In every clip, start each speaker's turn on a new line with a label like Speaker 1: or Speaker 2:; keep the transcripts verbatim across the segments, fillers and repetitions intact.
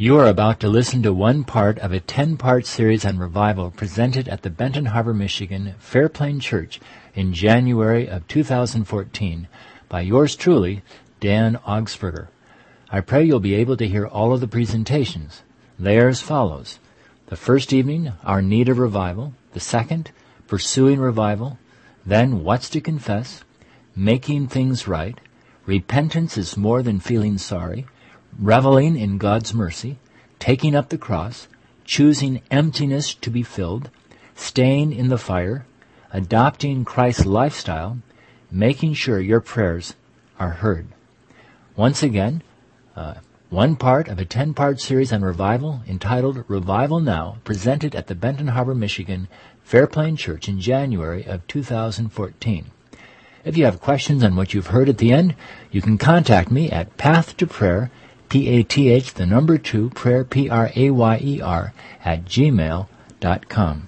Speaker 1: You are about to listen to one part of a ten-part series on revival presented at the Benton Harbor, Michigan, Fairplain Church in January of two thousand fourteen by yours truly, Dan Augsburger. I pray you'll be able to hear all of the presentations. They are as follows. The first evening, Our Need of Revival. The second, Pursuing Revival. Then, What's to Confess? Making Things Right. Repentance is More Than Feeling Sorry. Reveling in God's Mercy. Taking Up the Cross. Choosing Emptiness to be Filled. Staying in the Fire. Adopting Christ's Lifestyle. Making Sure Your Prayers are Heard. Once again, uh, one part of a ten-part series on revival entitled Revival Now, presented at the Benton Harbor, Michigan, Fairplain Church in January of two thousand fourteen. If you have questions on what you've heard at the end, you can contact me at path to prayer, P A T H, the number two, prayer, P R A Y E R, at gmail dot com.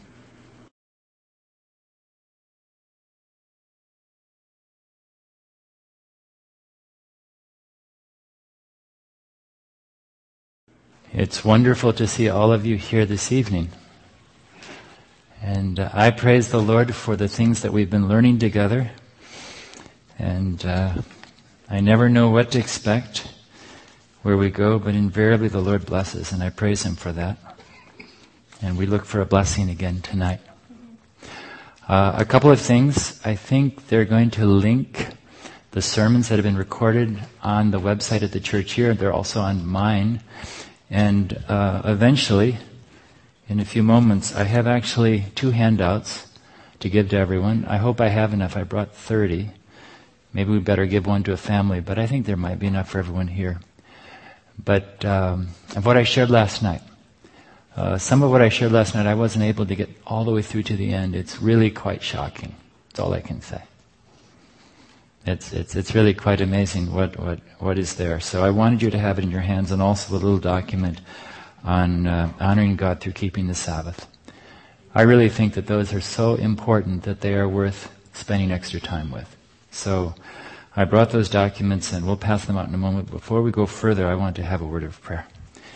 Speaker 1: It's wonderful to see all of you here this evening. And uh, I praise the Lord for the things that we've been learning together. And uh, I never know what to expect where we go, but invariably the Lord blesses, and I praise Him for that. And we look for a blessing again tonight. Uh, a couple of things. I think they're going to link the sermons that have been recorded on the website at the church here. They're also on mine. And uh, eventually, in a few moments, I have actually two handouts to give to everyone. I hope I have enough. I brought thirty. Maybe we better give one to a family, but I think there might be enough for everyone here. But um, of what I shared last night, uh, some of what I shared last night, I wasn't able to get all the way through to the end. It's really quite shocking. That's all I can say. It's it's it's really quite amazing what, what, what is there. So I wanted you to have it in your hands, and also the little document on uh, honoring God through keeping the Sabbath. I really think that those are so important that they are worth spending extra time with. So I brought those documents, and we'll pass them out in a moment. Before we go further, I want to have a word of prayer.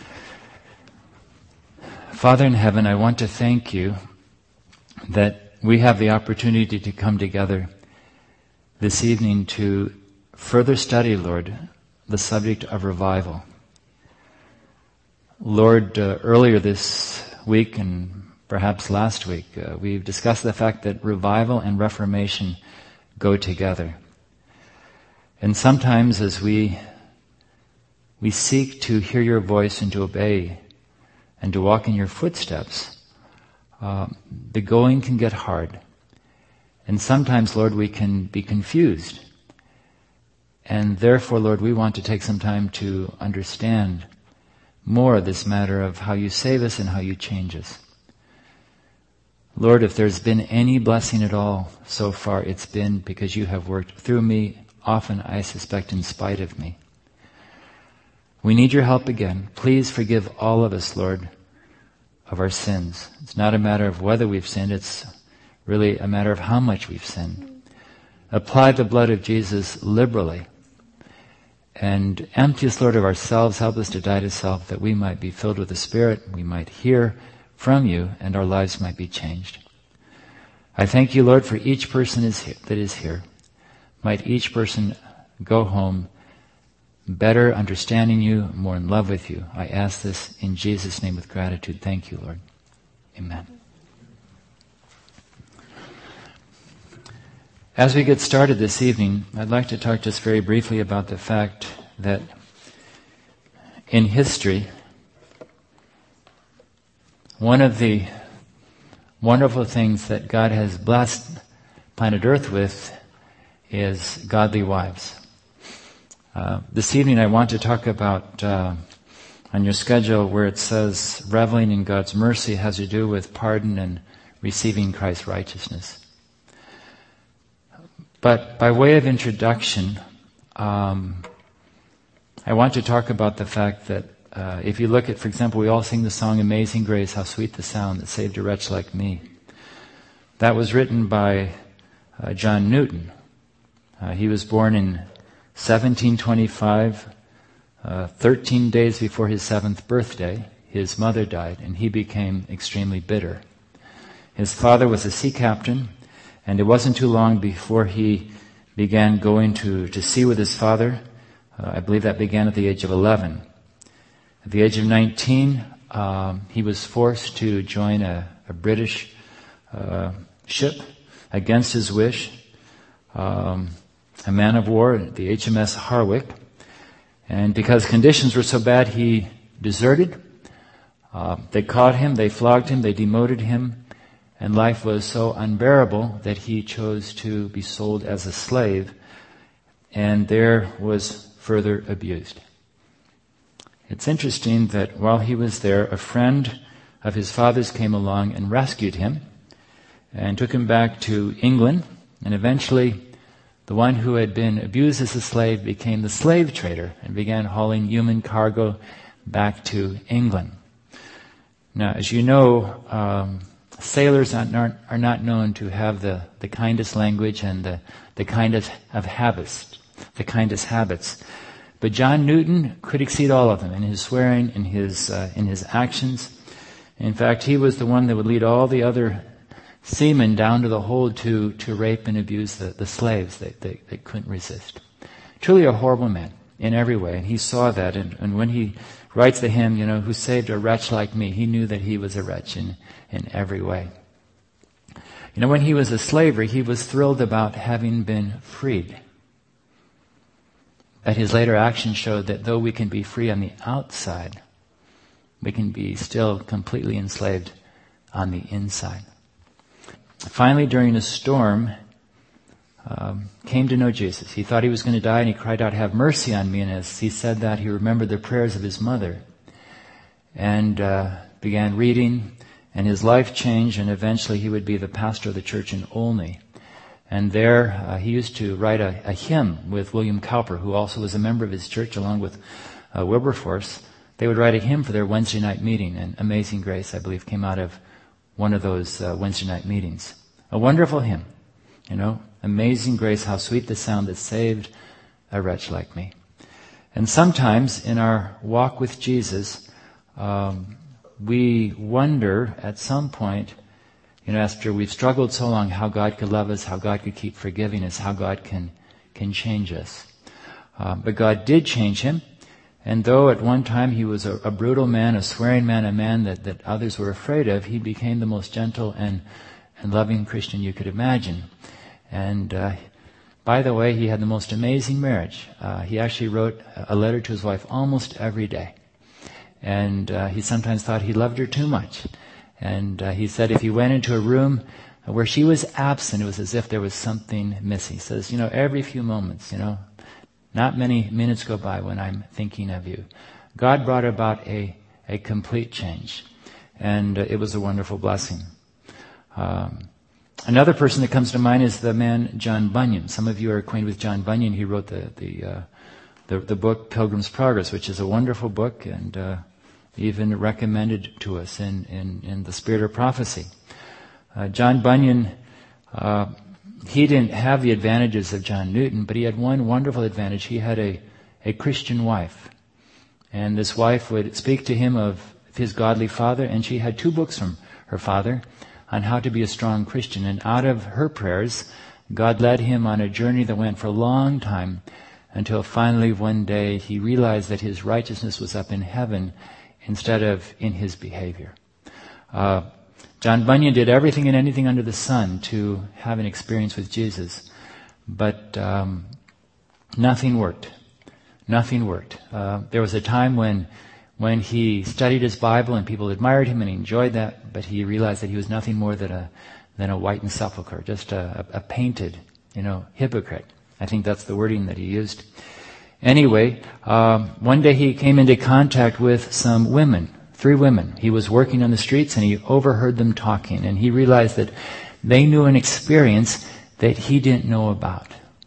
Speaker 1: Father in heaven, I want to thank you that we have the opportunity to come together this evening to further study, Lord, the subject of revival. Lord, uh, earlier this week and perhaps last week, uh, we've discussed the fact that revival and reformation go together. And sometimes as we we seek to hear your voice and to obey and to walk in your footsteps, uh, the going can get hard. And sometimes, Lord, we can be confused. And therefore, Lord, we want to take some time to understand more of this matter of how you save us and how you change us. Lord, if there's been any blessing at all so far, it's been because you have worked through me, often, I suspect, in spite of me. We need your help again. Please forgive all of us, Lord, of our sins. It's not a matter of whether we've sinned, it's really a matter of how much we've sinned. Apply the blood of Jesus liberally. And empty us, Lord, of ourselves. Help us to die to self, that we might be filled with the Spirit, we might hear from you, and our lives might be changed. I thank you, Lord, for each person is here, that is here. Might each person go home better understanding you, more in love with you. I ask this in Jesus' name with gratitude. Thank you, Lord. Amen. As we get started this evening, I'd like to talk just very briefly about the fact that in history, one of the wonderful things that God has blessed planet Earth with is godly wives. Uh, this evening I want to talk about, uh, on your schedule where it says reveling in God's mercy has to do with pardon and receiving Christ's righteousness. But by way of introduction, um, I want to talk about the fact that uh, if you look at, for example, we all sing the song Amazing Grace, how sweet the sound that saved a wretch like me. That was written by uh, John Newton. Uh, he was born in seventeen twenty-five Uh, Thirteen days before his seventh birthday, his mother died, and he became extremely bitter. His father was a sea captain, and it wasn't too long before he began going to, to sea with his father. Uh, I believe that began at the age of eleven. At the age of nineteen, um, he was forced to join a, a British uh, ship against his wish, um, a man of war, the H M S Harwick. And because conditions were so bad, he deserted. Uh, they caught him, they flogged him, they demoted him, and life was so unbearable that he chose to be sold as a slave, and there was further abused. It's interesting that while he was there, a friend of his father's came along and rescued him and took him back to England, and eventually the one who had been abused as a slave became the slave trader and began hauling human cargo back to England. Now, as you know, um, sailors are not, are not known to have the, the kindest language and the, the kindest of habits, the kindest habits. But John Newton could exceed all of them in his swearing, in his uh, in his actions. In fact, he was the one that would lead all the other seamen down to the hold to, to rape and abuse the, the slaves. They, they, they couldn't resist. Truly a horrible man in every way, and he saw that. And, and when he writes the hymn, you know, who saved a wretch like me, he knew that he was a wretch in, in every way. You know, when he was a slaver, he was thrilled about having been freed. That his later actions showed that though we can be free on the outside, we can be still completely enslaved on the inside. Finally, during a storm, um, came to know Jesus. He thought he was going to die, and he cried out, "Have mercy on me." And as he said that, he remembered the prayers of his mother and uh, began reading, and his life changed, and eventually he would be the pastor of the church in Olney. And there uh, he used to write a, a hymn with William Cowper, who also was a member of his church, along with uh, Wilberforce. They would write a hymn for their Wednesday night meeting, and Amazing Grace, I believe, came out of one of those uh, Wednesday night meetings. A wonderful hymn, you know, Amazing Grace, how sweet the sound that saved a wretch like me. And sometimes in our walk with Jesus, um, we wonder at some point, you know, after we've struggled so long, how God could love us, how God could keep forgiving us, how God can can change us. Uh, but God did change him. And though at one time he was a, a brutal man, a swearing man, a man that, that others were afraid of, he became the most gentle and, and loving Christian you could imagine. And uh, by the way, he had the most amazing marriage. Uh, he actually wrote a letter to his wife almost every day. And uh, he sometimes thought he loved her too much. And uh, he said if he went into a room where she was absent, it was as if there was something missing. He says, you know, every few moments, you know, not many minutes go by when I'm thinking of you. God brought about a, a complete change. And uh, it was a wonderful blessing. Um, another person that comes to mind is the man John Bunyan. Some of you are acquainted with John Bunyan. He wrote the the uh, the, the book Pilgrim's Progress, which is a wonderful book, and uh, even recommended to us in, in, in the spirit of prophecy. Uh, John Bunyan, uh, he didn't have the advantages of John Newton, but he had one wonderful advantage. He had a, a Christian wife. And this wife would speak to him of his godly father, and she had two books from her father on how to be a strong Christian. And out of her prayers, God led him on a journey that went for a long time until finally one day he realized that his righteousness was up in heaven instead of in his behavior. Uh, John Bunyan did everything and anything under the sun to have an experience with Jesus, but um, nothing worked. Nothing worked. Uh, there was a time when when he studied his Bible and people admired him and he enjoyed that, but he realized that he was nothing more than a than a whitened sepulcher, just a, a painted, you know, hypocrite. I think that's the wording that he used. Anyway, um, one day he came into contact with some women, three women. He was working on the streets and he overheard them talking, and he realized that they knew an experience that he didn't know about.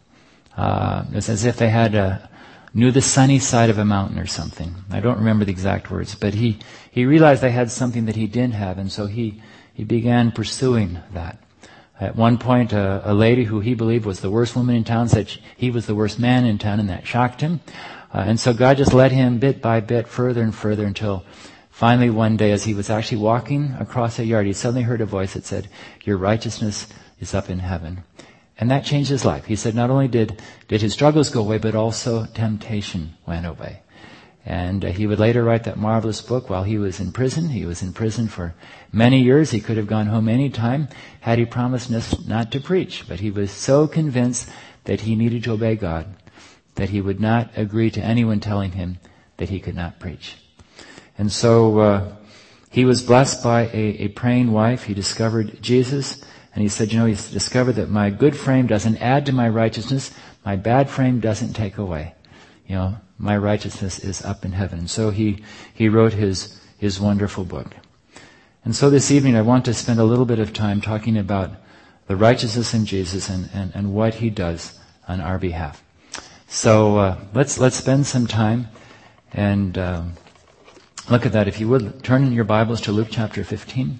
Speaker 1: Uh, it was as if they had a, knew the sunny side of a mountain or something. I don't remember the exact words, but he, he realized they had something that he didn't have, and so he, he began pursuing that. At one point, a, a lady who he believed was the worst woman in town said he was the worst man in town, and that shocked him. Uh, and so God just led him bit by bit further and further until finally one day, as he was actually walking across a yard, he suddenly heard a voice that said, "Your righteousness is up in heaven." And that changed his life. He said not only did, did his struggles go away, but also temptation went away. And uh, he would later write that marvelous book while he was in prison. He was in prison for many years. He could have gone home any time had he promised not to preach. But he was so convinced that he needed to obey God that he would not agree to anyone telling him that he could not preach. And so uh, he was blessed by a, a praying wife. He discovered Jesus, and he said, you know, he's discovered that my good frame doesn't add to my righteousness. My bad frame doesn't take away. You know, my righteousness is up in heaven. And so he, he wrote his, his wonderful book. And so this evening I want to spend a little bit of time talking about the righteousness in Jesus and, and, and what he does on our behalf. So uh, let's let's spend some time and uh, look at that. If you would, turn in your Bibles to Luke chapter fifteen.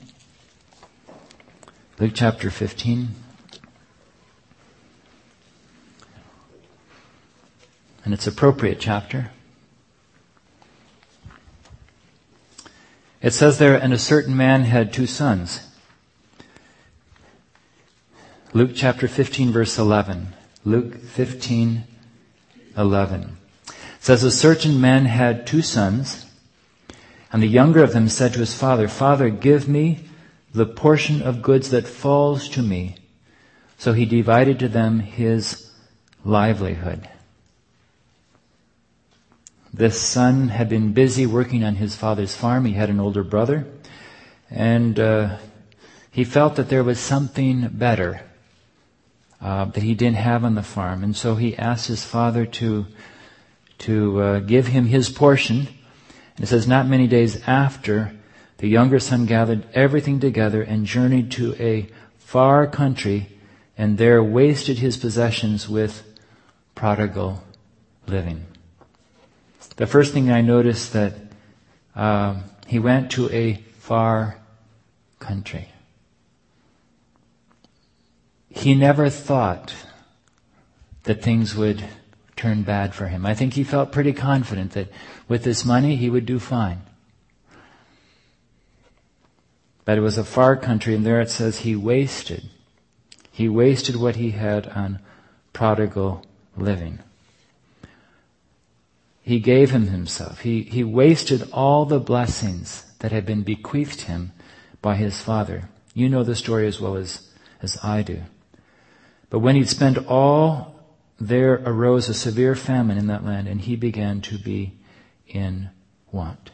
Speaker 1: Luke chapter fifteen. And it's an appropriate chapter. It says there, and a certain man had two sons. Luke chapter fifteen, verse eleven. Luke fifteen, eleven. It says, a certain man had two sons, and the younger of them said to his father, Father, give me the portion of goods that falls to me. So he divided to them his livelihood. This son had been busy working on his father's farm. He had an older brother, and uh, he felt that there was something better uh, that he didn't have on the farm. And so he asked his father to to uh, give him his portion. And it says, not many days after, the younger son gathered everything together and journeyed to a far country, and there wasted his possessions with prodigal living. The first thing I noticed that uh, he went to a far country. He never thought that things would turn bad for him. I think he felt pretty confident that with this money he would do fine. But it was a far country, and there it says he wasted. He wasted what he had on prodigal living. He gave him himself. He, he wasted all the blessings that had been bequeathed him by his father. You know the story as well as, as I do. But when he'd spent all, there arose a severe famine in that land, and he began to be in want.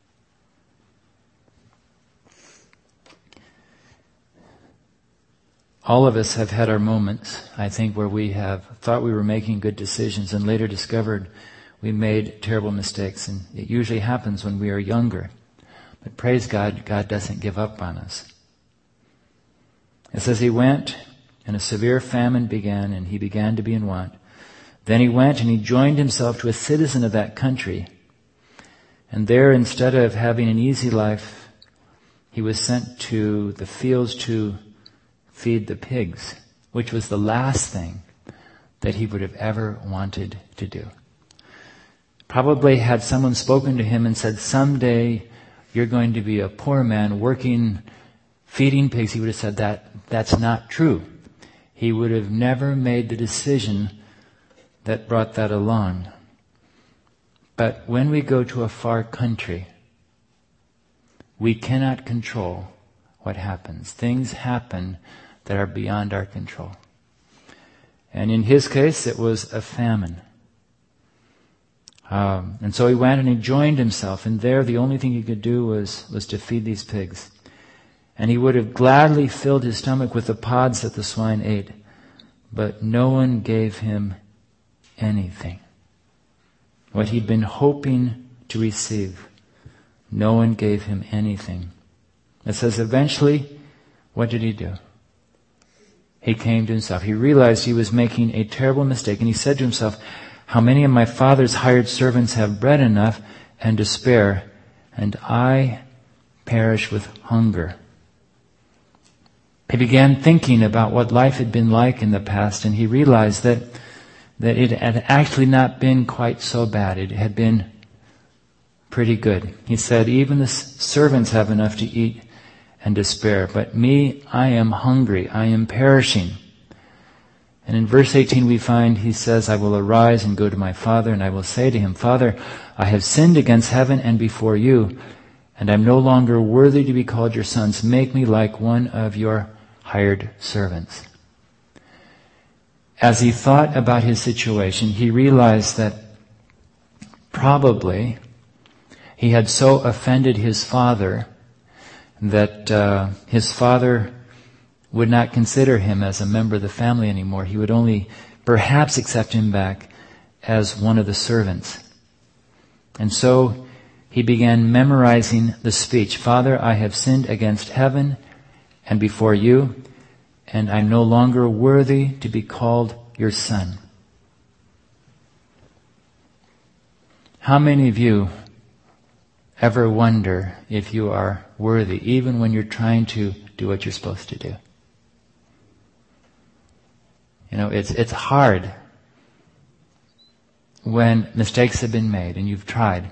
Speaker 1: All of us have had our moments, I think, where we have thought we were making good decisions and later discovered we made terrible mistakes, and it usually happens when we are younger. But praise God, God doesn't give up on us. It says he went, and a severe famine began, and he began to be in want. Then he went and he joined himself to a citizen of that country. And there, instead of having an easy life, he was sent to the fields to feed the pigs, which was the last thing that he would have ever wanted to do. Probably had someone spoken to him and said, someday you're going to be a poor man working, feeding pigs, he would have said that that's not true. He would have never made the decision that brought that along. But when we go to a far country, we cannot control what happens. Things happen that are beyond our control. And in his case, it was a famine. Um, and so he went and he joined himself, and there the only thing he could do was, was to feed these pigs. And he would have gladly filled his stomach with the pods that the swine ate, but no one gave him anything. What he'd been hoping to receive, no one gave him anything. It says eventually, what did he do? He came to himself. He realized he was making a terrible mistake, and he said to himself, how many of my father's hired servants have bread enough and to spare, and I perish with hunger. He began thinking about what life had been like in the past, and he realized that that it had actually not been quite so bad. It had been pretty good. He said, even the servants have enough to eat and to spare, but me, I am hungry, I am perishing. And in verse eighteen we find, he says, I will arise and go to my father, and I will say to him, Father, I have sinned against heaven and before you, and I'm no longer worthy to be called your sons. Make me like one of your hired servants. As he thought about his situation, he realized that probably he had so offended his father that uh, his father would not consider him as a member of the family anymore. He would only perhaps accept him back as one of the servants. And so he began memorizing the speech. Father, I have sinned against heaven and before you, and I'm no longer worthy to be called your son. How many of you ever wonder if you are worthy, even when you're trying to do what you're supposed to do? You know, it's it's hard when mistakes have been made and you've tried.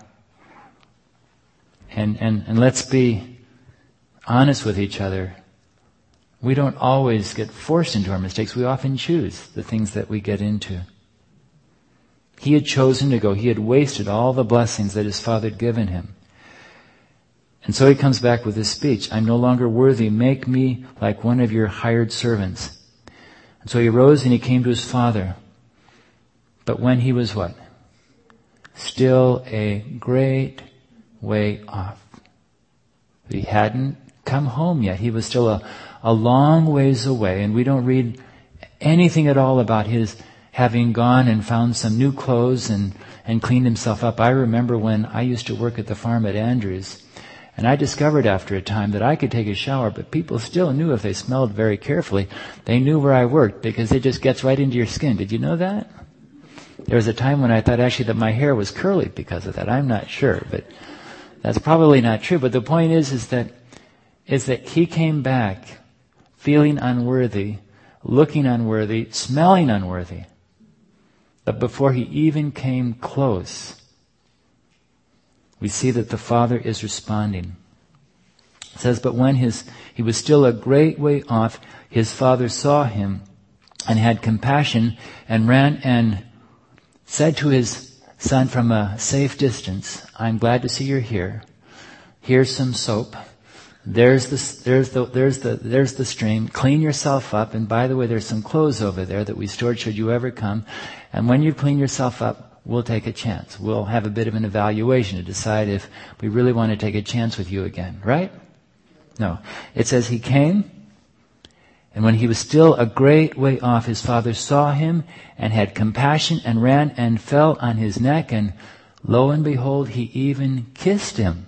Speaker 1: And and and let's be honest with each other. We don't always get forced into our mistakes. We often choose the things that we get into. He had chosen to go. He had wasted all the blessings that his father had given him. And so he comes back with this speech. I'm no longer worthy. Make me like one of your hired servants. And so he rose and he came to his father. But when he was what? Still a great way off. He hadn't come home yet. He was still a, a long ways away. And we don't read anything at all about his having gone and found some new clothes and, and cleaned himself up. I remember when I used to work at the farm at Andrews. And I discovered after a time that I could take a shower, but people still knew if they smelled very carefully, they knew where I worked because it just gets right into your skin. Did you know that? There was a time when I thought actually that my hair was curly because of that. I'm not sure, but that's probably not true. But the point is, is that, is that he came back feeling unworthy, looking unworthy, smelling unworthy. But before he even came close, we see that the father is responding. It says, but when his he was still a great way off, his father saw him and had compassion and ran and said to his son from a safe distance, I'm glad to see you're here. Here's some soap. There's the, there's the, there's the, there's the stream. Clean yourself up. And by the way, there's some clothes over there that we stored should you ever come. And when you clean yourself up, we'll take a chance. We'll have a bit of an evaluation to decide if we really want to take a chance with you again, right? No. It says he came, and when he was still a great way off, his father saw him and had compassion and ran and fell on his neck, and lo and behold, he even kissed him.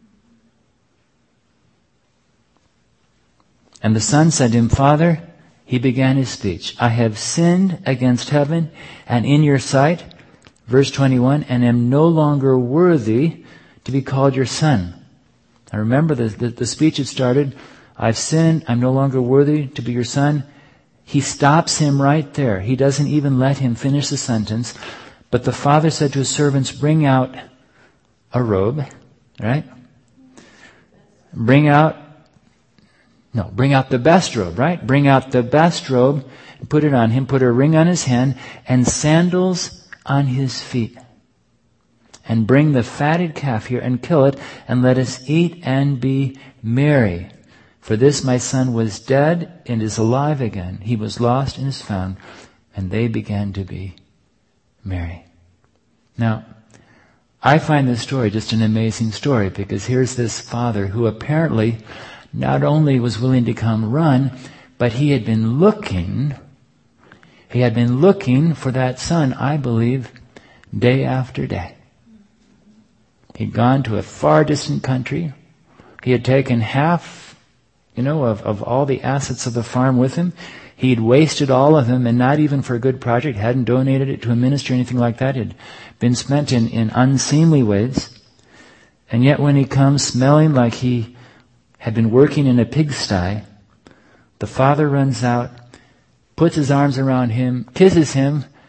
Speaker 1: And the son said to him, Father, he began his speech, I have sinned against heaven and in your sight, verse twenty-one, and am no longer worthy to be called your son. Now remember, the, the, the speech had started, I've sinned, I'm no longer worthy to be your son. He stops him right there. He doesn't even let him finish the sentence. But the father said to his servants, bring out a robe, right? Bring out, no, bring out the best robe, right? Bring out the best robe, and put it on him, put a ring on his hand, and sandals on his feet. And bring the fatted calf here and kill it, and let us eat and be merry. For this my son was dead and is alive again. He was lost and is found. And they began to be merry. Now, I find this story just an amazing story, because here's this father who apparently not only was willing to come run, but he had been looking, he had been looking for that son, I believe, day after day. He'd gone to a far distant country. He had taken half, you know, of, of all the assets of the farm with him. He'd wasted all of them, and not even for a good project, hadn't donated it to a ministry or anything like that. It had been spent in, in unseemly ways. And yet when he comes smelling like he had been working in a pigsty, the father runs out, puts his arms around him, kisses him,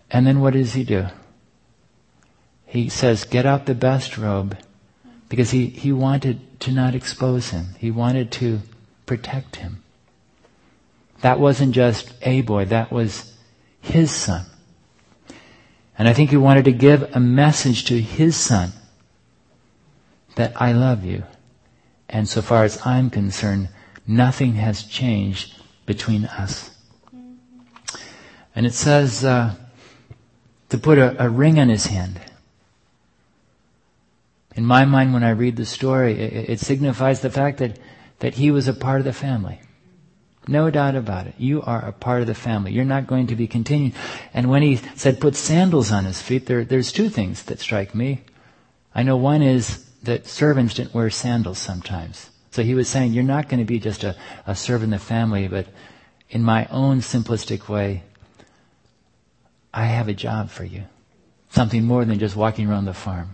Speaker 1: And then what does he do? He says, get out the best robe, because he, he wanted to not expose him. He wanted to protect him. That wasn't just a boy, that was his son. And I think he wanted to give a message to his son that I love you. And so far as I'm concerned, nothing has changed between us. And it says uh, to put a, a ring on his hand. In my mind, when I read the story, it, it signifies the fact that, that he was a part of the family. No doubt about it. You are a part of the family. You're not going to be continuing. And when he said put sandals on his feet, there, there's two things that strike me. I know one is that servants didn't wear sandals sometimes. So he was saying, you're not going to be just a, a servant in the family, but in my own simplistic way, I have a job for you. Something more than just walking around the farm.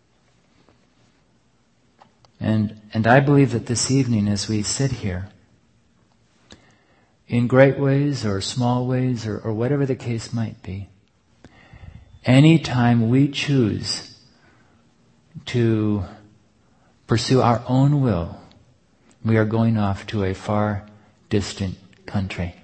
Speaker 1: And, and I believe that this evening as we sit here, in great ways or small ways or, or whatever the case might be, anytime we choose to pursue our own will, we are going off to a far distant country.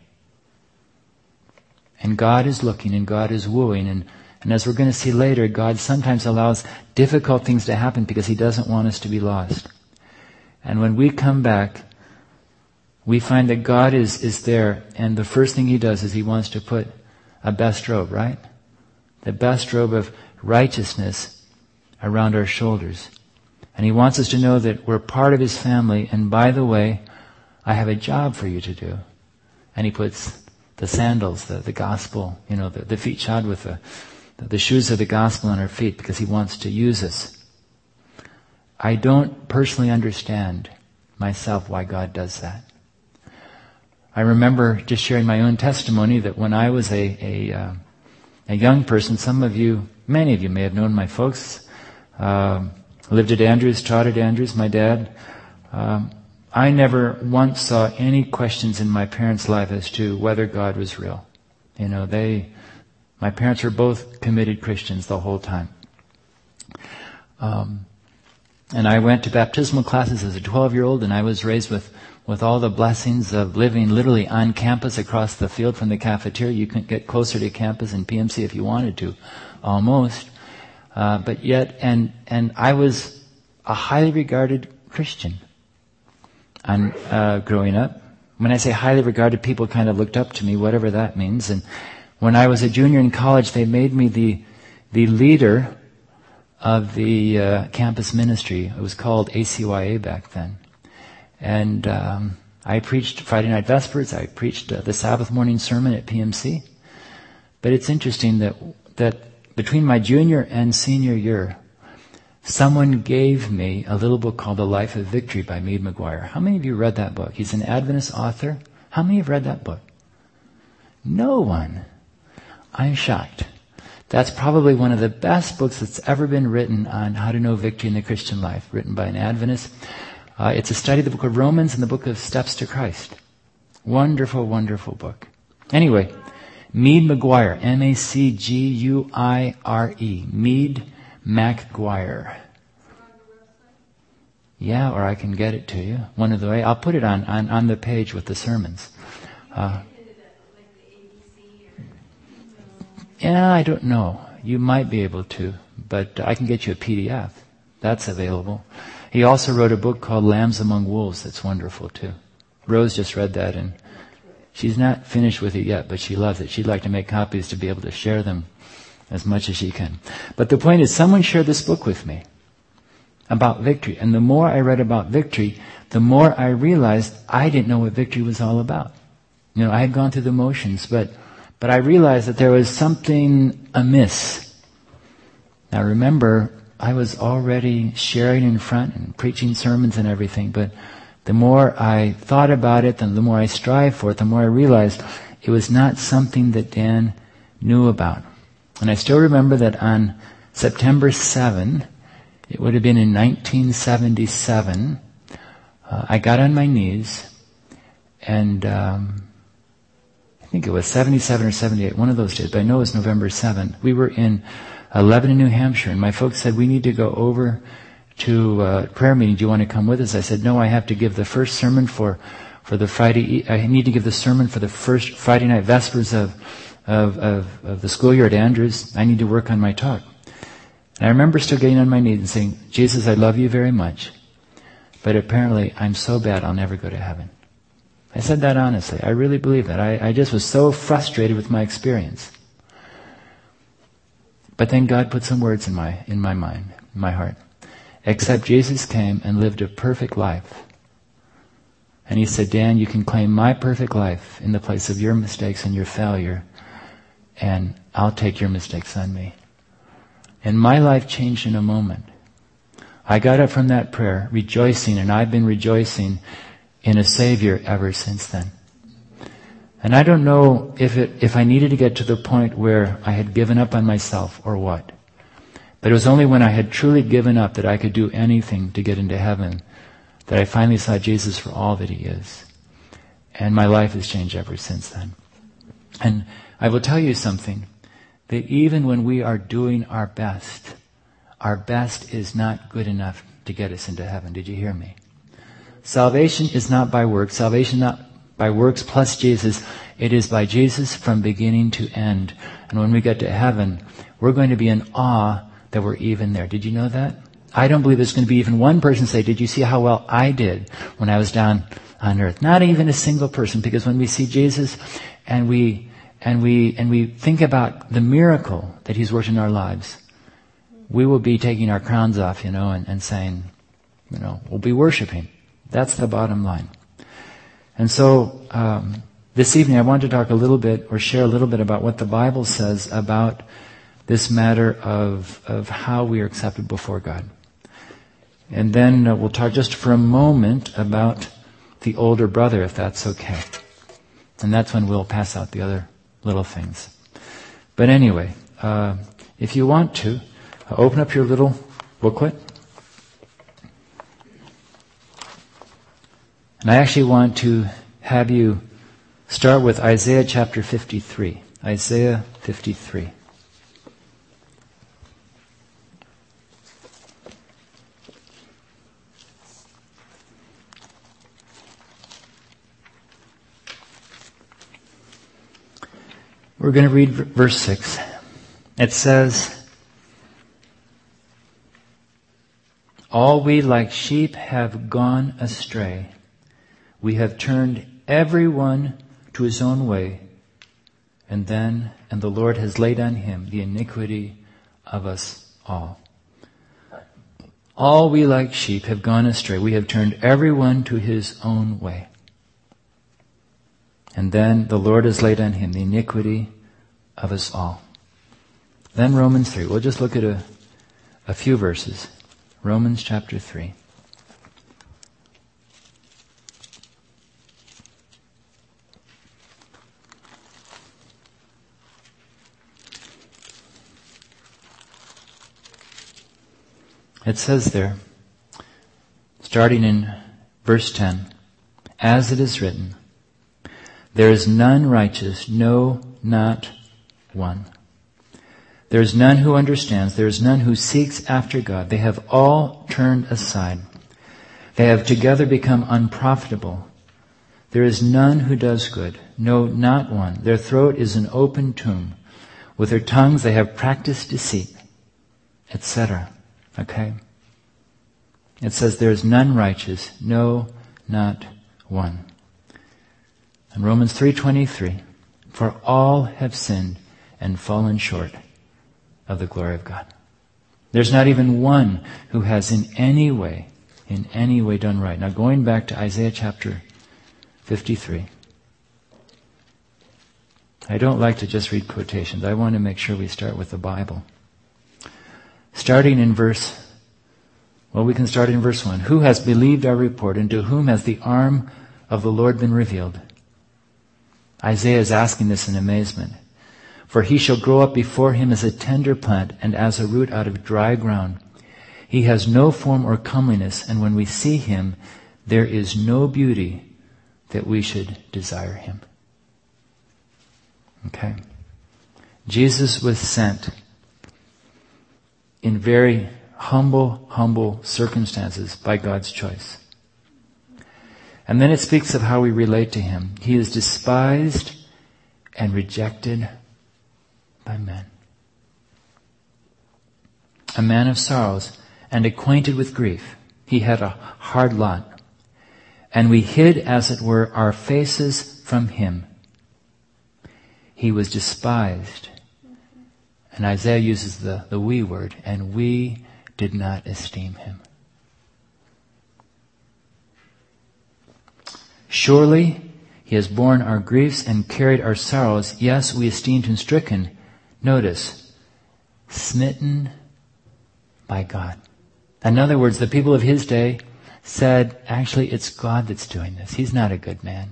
Speaker 1: And God is looking and God is wooing. And, and as we're going to see later, God sometimes allows difficult things to happen because He doesn't want us to be lost. And when we come back, we find that God is, is there, and the first thing He does is He wants to put a best robe, right? The best robe of righteousness around our shoulders. And He wants us to know that we're part of His family, and by the way, I have a job for you to do. And He puts the sandals, the, the gospel, you know, the, the feet shod with the, the shoes of the gospel on our feet because He wants to use us. I don't personally understand myself why God does that. I remember just sharing my own testimony that when I was a a, uh, a young person, some of you, many of you may have known my folks, uh, lived at Andrews, taught at Andrews, my dad. Um, I never once saw any questions in my parents' life as to whether God was real. You know, they, my parents were both committed Christians the whole time. Um, and I went to baptismal classes as a twelve-year-old, and I was raised with with all the blessings of living literally on campus across the field from the cafeteria. You couldn't get closer to campus in P M C if you wanted to, almost. Uh, but yet, and and I was a highly regarded Christian. And uh, growing up, when I say highly regarded, people kind of looked up to me, whatever that means. And when I was a junior in college, they made me the the leader of the uh, campus ministry. It was called A C Y A back then. And um, I preached Friday night Vespers. I preached uh, the Sabbath morning sermon at P M C. But it's interesting that that between my junior and senior year, someone gave me a little book called The Life of Victory by Meade McGuire. How many of you read that book? He's an Adventist author. How many have read that book? No one. I'm shocked. That's probably one of the best books that's ever been written on how to know victory in the Christian life, written by an Adventist. Uh, it's a study of the book of Romans and the book of Steps to Christ. Wonderful, wonderful book. Anyway, Meade McGuire, M A C G U I R E, Meade McGuire. Yeah, or I can get it to you. One of the way I'll put it on, on, on the page with the sermons. Uh, yeah, I don't know. You might be able to, but I can get you a P D F. That's available. He also wrote a book called Lambs Among Wolves that's wonderful too. Rose just read that, and she's not finished with it yet, but she loves it. She'd like to make copies to be able to share them as much as she can. But the point is, someone shared this book with me about victory. And the more I read about victory, the more I realized I didn't know what victory was all about. You know, I had gone through the motions, but but I realized that there was something amiss. Now remember, I was already sharing in front and preaching sermons and everything, but the more I thought about it, and the more I strived for it, the more I realized it was not something that Dan knew about. And I still remember that on September seventh, it would have been in nineteen seventy-seven, uh, I got on my knees, and um, think it was seventy-seven or seventy-eight, one of those days, but I know it was November seventh. We were in uh, Lebanon, New Hampshire, and my folks said, we need to go over to uh, prayer meeting. Do you want to come with us? I said, no, I have to give the first sermon for, for the Friday, I need to give the sermon for the first Friday night Vespers of, of, of, of the school year at Andrews. I need to work on my talk. And I remember still getting on my knees and saying, Jesus, I love you very much, but apparently I'm so bad I'll never go to heaven. I said that honestly. I really believe that. I, I just was so frustrated with my experience. But then God put some words in my, in my mind, in my heart. Except Jesus came and lived a perfect life. And he said, Dan, you can claim my perfect life in the place of your mistakes and your failure, and I'll take your mistakes on me. And my life changed in a moment. I got up from that prayer rejoicing, and I've been rejoicing in a Savior ever since then. And I don't know if it, if I needed to get to the point where I had given up on myself or what. But it was only when I had truly given up that I could do anything to get into heaven that I finally saw Jesus for all that he is. And my life has changed ever since then. And I will tell you something, that even when we are doing our best, our best is not good enough to get us into heaven. Did you hear me? Salvation is not by works. Salvation not by works plus Jesus. It is by Jesus from beginning to end. And when we get to heaven, we're going to be in awe that we're even there. Did you know that? I don't believe there's going to be even one person say, did you see how well I did when I was down on earth? Not even a single person, because when we see Jesus and we and we and we think about the miracle that he's worked in our lives, we will be taking our crowns off, you know, and, and saying, you know, we'll be worshiping. That's the bottom line. And so um, this evening I want to talk a little bit or share a little bit about what the Bible says about this matter of of how we are accepted before God. And then uh, we'll talk just for a moment about the older brother, if that's okay. And that's when we'll pass out the other little things. But anyway, uh, if you want to, uh, open up your little booklet. And I actually want to have you start with Isaiah chapter fifty-three. Isaiah fifty-three. We're going to read verse six. It says, all we like sheep have gone astray. We have turned everyone to his own way. And then, and the Lord has laid on him the iniquity of us all. All we like sheep have gone astray. We have turned everyone to his own way. And then the Lord has laid on him the iniquity of us all. Then Romans three. We'll just look at a, a few verses. Romans chapter three. It says there, starting in verse ten, as it is written, there is none righteous, no, not one. There is none who understands. There is none who seeks after God. They have all turned aside. They have together become unprofitable. There is none who does good. No, not one. Their throat is an open tomb. With their tongues they have practiced deceit, et cetera. Okay? It says there is none righteous. No, not one. And Romans three twenty-three, for all have sinned and fallen short of the glory of God. There's not even one who has in any way, in any way done right. Now going back to Isaiah chapter fifty-three. I don't like to just read quotations. I want to make sure we start with the Bible. Starting in verse, well, we can start in verse one. Who has believed our report, and to whom has the arm of the Lord been revealed? Isaiah is asking this in amazement. For he shall grow up before him as a tender plant and as a root out of dry ground. He has no form or comeliness, and when we see him, there is no beauty that we should desire him. Okay. Jesus was sent in very humble, humble circumstances by God's choice. And then it speaks of how we relate to him. He is despised and rejected by men. A man of sorrows and acquainted with grief. He had a hard lot. And we hid, as it were, our faces from him. He was despised. And Isaiah uses the, the we word, and we did not esteem him. Surely he has borne our griefs and carried our sorrows. Yes, we esteemed him stricken. Notice, smitten by God. In other words, the people of his day said, actually, it's God that's doing this. He's not a good man.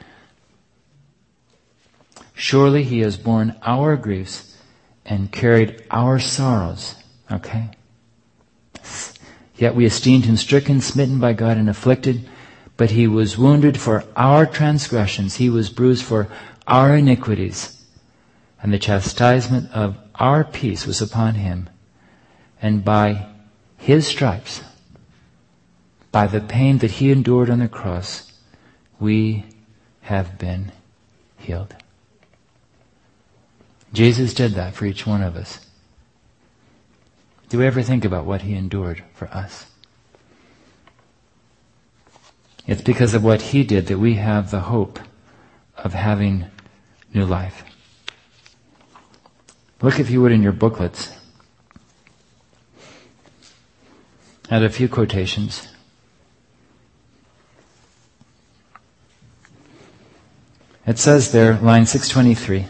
Speaker 1: Surely he has borne our griefs and carried our sorrows. Okay? Yet we esteemed him stricken, smitten by God, and afflicted. But he was wounded for our transgressions. He was bruised for our iniquities. And the chastisement of our peace was upon him. And by his stripes, by the pain that he endured on the cross, we have been healed. Jesus did that for each one of us. Do we ever think about what he endured for us? It's because of what he did that we have the hope of having new life. Look, if you would, in your booklets at a few quotations. It says there, line six twenty-three,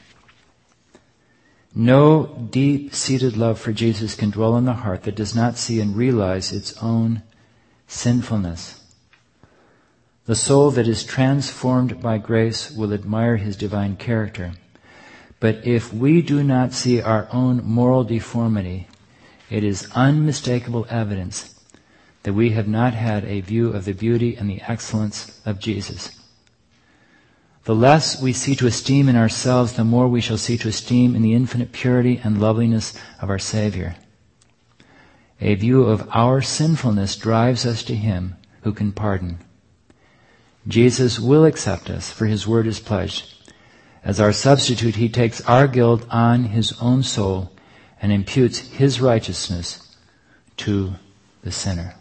Speaker 1: no deep-seated love for Jesus can dwell in the heart that does not see and realize its own sinfulness. The soul that is transformed by grace will admire his divine character. But if we do not see our own moral deformity, it is unmistakable evidence that we have not had a view of the beauty and the excellence of Jesus. The less we see to esteem in ourselves, the more we shall see to esteem in the infinite purity and loveliness of our Savior. A view of our sinfulness drives us to him who can pardon. Jesus will accept us, for his word is pledged. As our substitute, he takes our guilt on his own soul and imputes his righteousness to the sinner.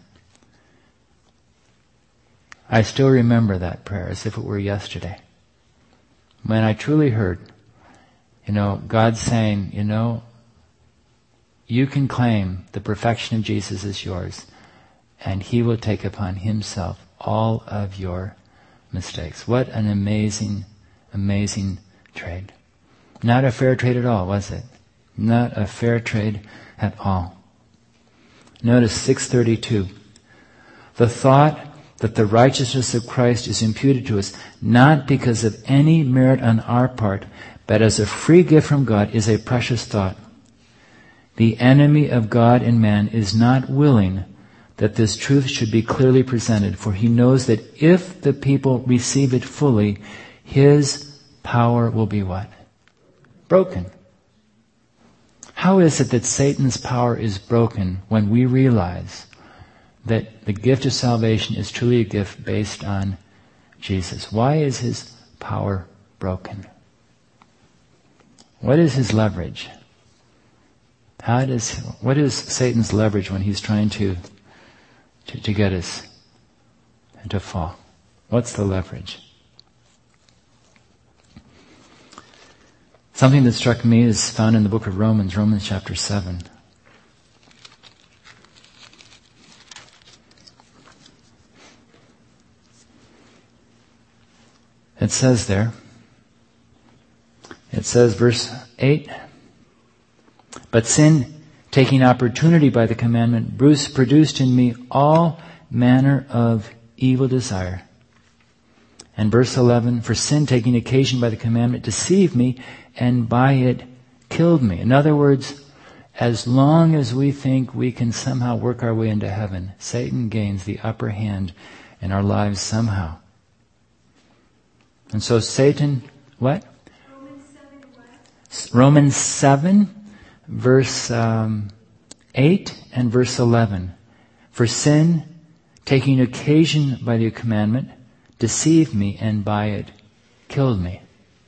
Speaker 1: I still remember that prayer as if it were yesterday. When I truly heard, you know, God saying, you know, you can claim the perfection of Jesus is yours, and he will take upon himself all of your mistakes. What an amazing, amazing trade. Not a fair trade at all, was it? Not a fair trade at all. Notice six thirty-two. The thought that the righteousness of Christ is imputed to us not because of any merit on our part, but as a free gift from God is a precious thought. The enemy of God and man is not willing that this truth should be clearly presented, for he knows that if the people receive it fully, his power will be what? Broken. How is it that Satan's power is broken when we realize that the gift of salvation is truly a gift based on Jesus? Why is his power broken? What is his leverage? How does, what is Satan's leverage when he's trying to To, to get us to fall? What's the leverage? Something that struck me is found in the book of Romans, Romans chapter seven. It says there, it says verse eight, but sin, taking opportunity by the commandment, Bruce produced in me all manner of evil desire. And verse eleven, for sin taking occasion by the commandment deceived me, and by it killed me. In other words, as long as we think we can somehow work our way into heaven, Satan gains the upper hand in our lives somehow. And so Satan, what?
Speaker 2: Romans seven
Speaker 1: Romans seven, verse um, eight and verse eleven. For sin, taking occasion by the commandment, deceived me and by it killed me.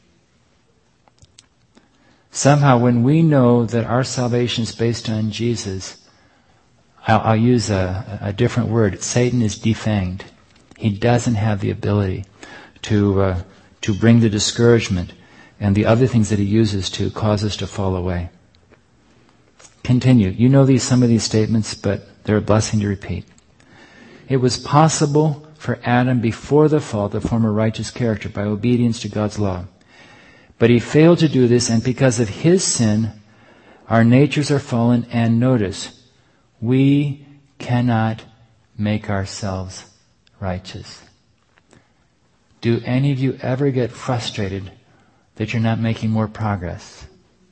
Speaker 1: Somehow when we know that our salvation is based on Jesus, I'll, I'll use a, a different word. Satan is defanged. He doesn't have the ability to uh, to bring the discouragement and the other things that he uses to cause us to fall away. Continue. You know these some of these statements, but they're a blessing to repeat. It was possible for Adam before the fall to form a righteous character by obedience to God's law. But he failed to do this, and because of his sin, our natures are fallen, and notice, we cannot make ourselves righteous. Do any of you ever get frustrated that you're not making more progress?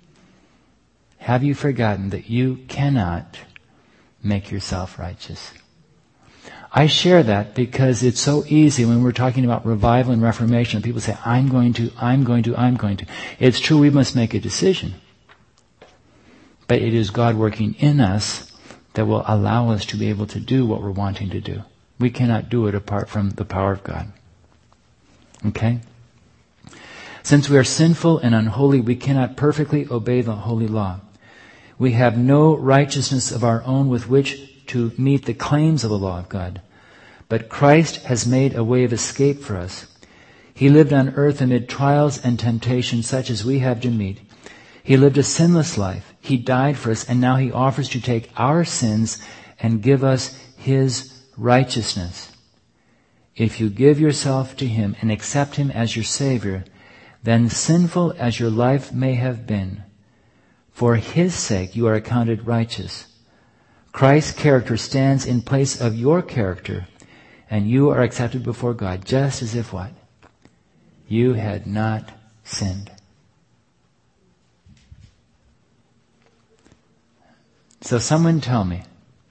Speaker 1: Have you forgotten that you cannot make yourself righteous? I share that because it's so easy when we're talking about revival and reformation. People say, I'm going to, I'm going to, I'm going to. It's true, we must make a decision. But it is God working in us that will allow us to be able to do what we're wanting to do. We cannot do it apart from the power of God. Okay? Since we are sinful and unholy, we cannot perfectly obey the holy law. We have no righteousness of our own with which to meet the claims of the law of God. But Christ has made a way of escape for us. He lived on earth amid trials and temptations such as we have to meet. He lived a sinless life. He died for us, and now he offers to take our sins and give us his righteousness. If you give yourself to him and accept him as your Savior, then sinful as your life may have been, for his sake you are accounted righteous. Christ's character stands in place of your character, and you are accepted before God, just as if what? You had not sinned. So someone tell me,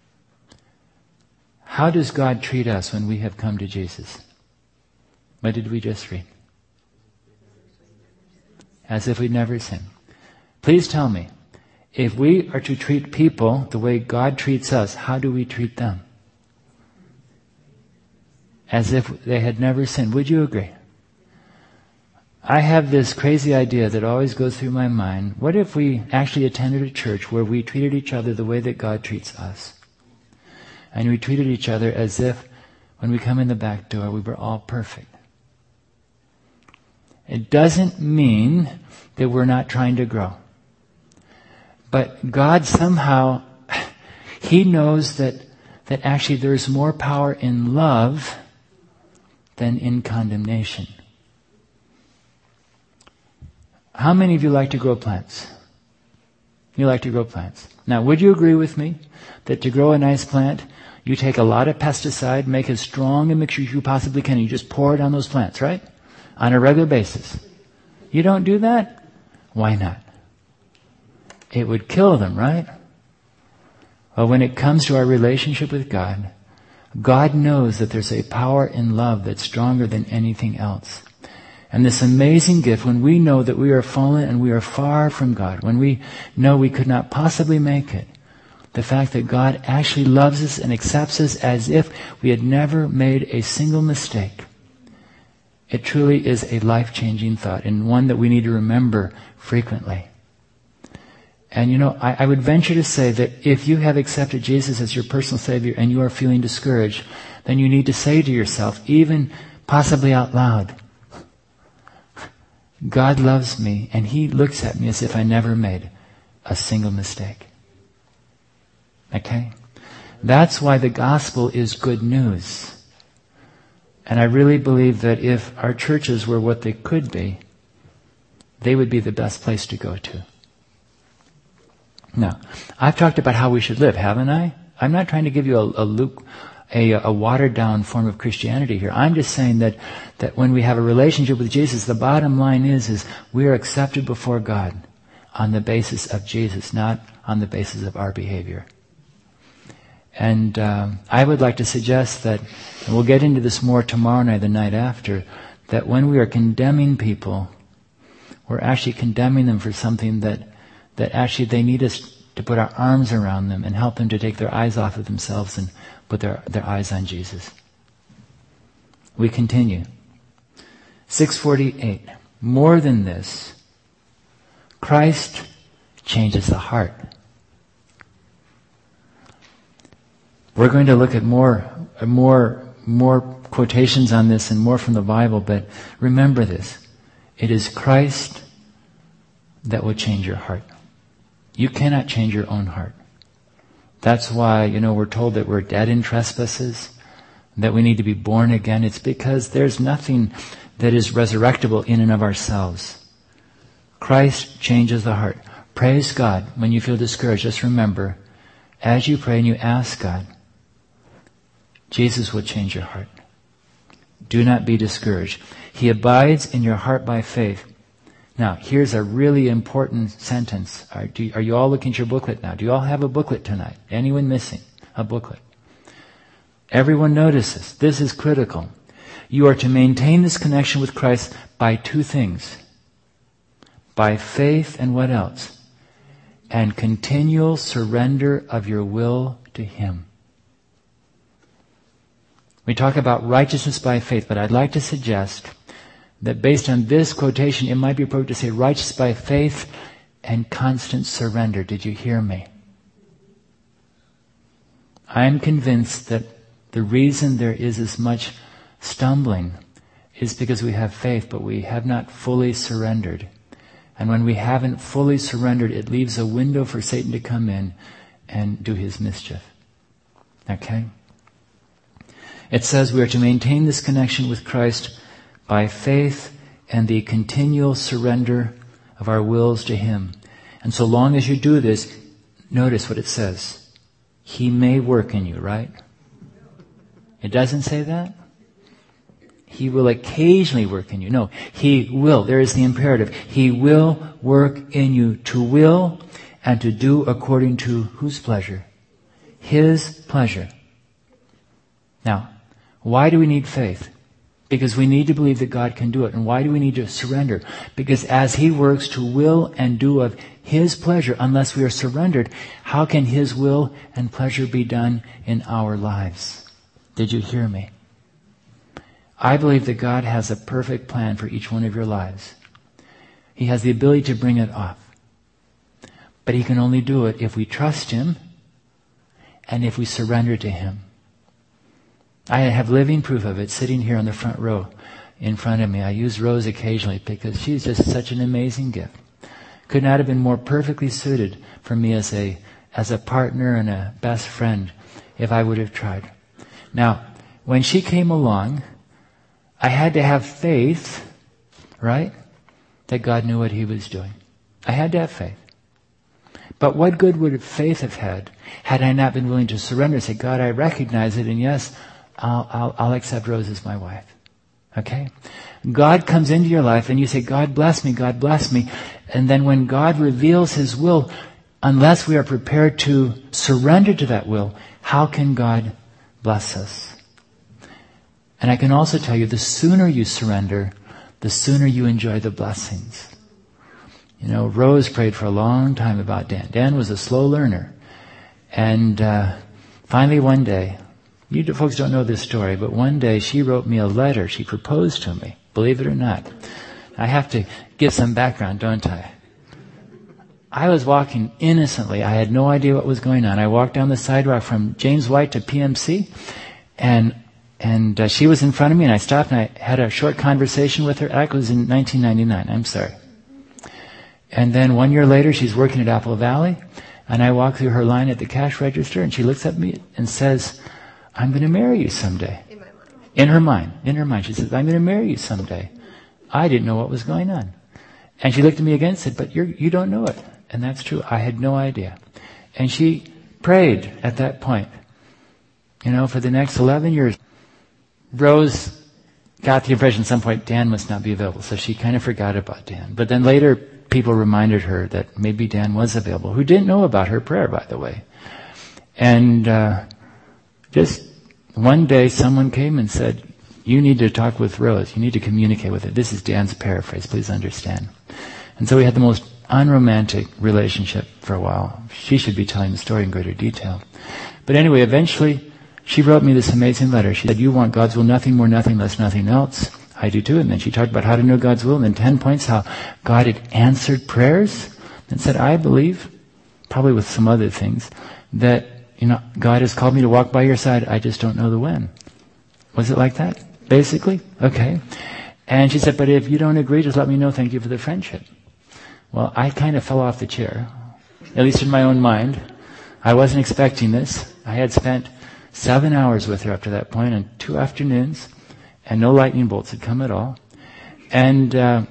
Speaker 1: how does God treat us when we have come to Jesus? What did we just read? As if we'd never sinned. Please tell me, if we are to treat people the way God treats us, how do we treat them? As if they had never sinned. Would you agree? I have this crazy idea that always goes through my mind. What if we actually attended a church where we treated each other the way that God treats us? And we treated each other as if when we come in the back door we were all perfect. It doesn't mean that we're not trying to grow. But God somehow, he knows that, that actually there's more power in love than in condemnation. How many of you like to grow plants? You like to grow plants. Now, would you agree with me that to grow a nice plant, you take a lot of pesticide, make as strong a mixture as you possibly can, and you just pour it on those plants, right? On a regular basis. You don't do that? Why not? It would kill them, right? Well, when it comes to our relationship with God, God knows that there's a power in love that's stronger than anything else. And this amazing gift, when we know that we are fallen and we are far from God, when we know we could not possibly make it, the fact that God actually loves us and accepts us as if we had never made a single mistake, it truly is a life-changing thought, and one that we need to remember frequently. And you know, I, I would venture to say that if you have accepted Jesus as your personal Savior and you are feeling discouraged, then you need to say to yourself, even possibly out loud, God loves me and he looks at me as if I never made a single mistake. Okay? That's why the gospel is good news. And I really believe that if our churches were what they could be, they would be the best place to go to. Now, I've talked about how we should live, haven't I? I'm not trying to give you a, a luke, a, a watered down form of Christianity here. I'm just saying that, that when we have a relationship with Jesus, the bottom line is, is we are accepted before God on the basis of Jesus, not on the basis of our behavior. And um, I would like to suggest that, and we'll get into this more tomorrow night, the night after, that when we are condemning people, we're actually condemning them for something that, that actually they need us to put our arms around them and help them to take their eyes off of themselves and put their, their eyes on Jesus. We continue. six forty-eight. More than this, Christ changes the heart. We're going to look at more, more, more quotations on this and more from the Bible, but remember this. It is Christ that will change your heart. You cannot change your own heart. That's why, you know, we're told that we're dead in trespasses, that we need to be born again. It's because there's nothing that is resurrectable in and of ourselves. Christ changes the heart. Praise God. When you feel discouraged, just remember, as you pray and you ask God, Jesus will change your heart. Do not be discouraged. He abides in your heart by faith. Now, here's a really important sentence. Are, do, are you all looking at your booklet now? Do you all have a booklet tonight? Anyone missing a booklet? Everyone notices. This is critical. You are to maintain this connection with Christ by two things. By faith and what else? And continual surrender of your will to Him. We talk about righteousness by faith, but I'd like to suggest that based on this quotation, it might be appropriate to say righteous by faith and constant surrender. Did you hear me? I am convinced that the reason there is as much stumbling is because we have faith, but we have not fully surrendered. And when we haven't fully surrendered, it leaves a window for Satan to come in and do his mischief. Okay? It says we are to maintain this connection with Christ by faith and the continual surrender of our wills to Him. And so long as you do this, notice what it says. He may work in you, right? It doesn't say that? He will occasionally work in you. No, He will. There is the imperative. He will work in you to will and to do according to whose pleasure? His pleasure. Now, why do we need faith? Because we need to believe that God can do it. And why do we need to surrender? Because as He works to will and do of His pleasure, unless we are surrendered, how can His will and pleasure be done in our lives? Did you hear me? I believe that God has a perfect plan for each one of your lives. He has the ability to bring it off. But He can only do it if we trust Him and if we surrender to Him. I have living proof of it sitting here on the front row in front of me. I use Rose occasionally because she's just such an amazing gift. Could not have been more perfectly suited for me as a as a partner and a best friend if I would have tried. Now, when she came along, I had to have faith, right, that God knew what He was doing. I had to have faith. But what good would faith have had had I not been willing to surrender and say, God, I recognize it, and yes, I'll, I'll, I'll accept Rose as my wife. Okay? God comes into your life and you say, God bless me, God bless me. And then when God reveals His will, unless we are prepared to surrender to that will, how can God bless us? And I can also tell you, the sooner you surrender, the sooner you enjoy the blessings. You know, Rose prayed for a long time about Dan. Dan was a slow learner. And uh, finally one day, you folks don't know this story, but one day she wrote me a letter. She proposed to me, believe it or not. I have to give some background, don't I? I was walking innocently. I had no idea what was going on. I walked down the sidewalk from James White to P M C, and and uh, she was in front of me, and I stopped and I had a short conversation with her. That was in nineteen ninety-nine. I'm sorry. And then one year later, she's working at Apple Valley, and I walk through her line at the cash register, and she looks at me and says, I'm going to marry you someday. In my mind. In her mind. In her mind. She says, I'm going to marry you someday. I didn't know what was going on. And she looked at me again and said, but you're, you don't know it. And that's true. I had no idea. And she prayed at that point. You know, for the next eleven years. Rose got the impression at some point Dan must not be available. So she kind of forgot about Dan. But then later people reminded her that maybe Dan was available, who didn't know about her prayer, by the way. And uh, just one day someone came and said, you need to talk with Rose. You need to communicate with her. This is Dan's paraphrase. Please understand. And so we had the most unromantic relationship for a while. She should be telling the story in greater detail. But anyway, eventually, she wrote me this amazing letter. She said, you want God's will, nothing more, nothing less, nothing else. I do too. And then she talked about how to know God's will, and then ten points how God had answered prayers, and said, I believe, probably with some other things, that, you know, God has called me to walk by your side. I just don't know the when. Was it like that? Basically? Okay. And she said, but if you don't agree, just let me know. Thank you for the friendship. Well, I kind of fell off the chair, at least in my own mind. I wasn't expecting this. I had spent seven hours with her up to that point, and two afternoons, and no lightning bolts had come at all. And uh,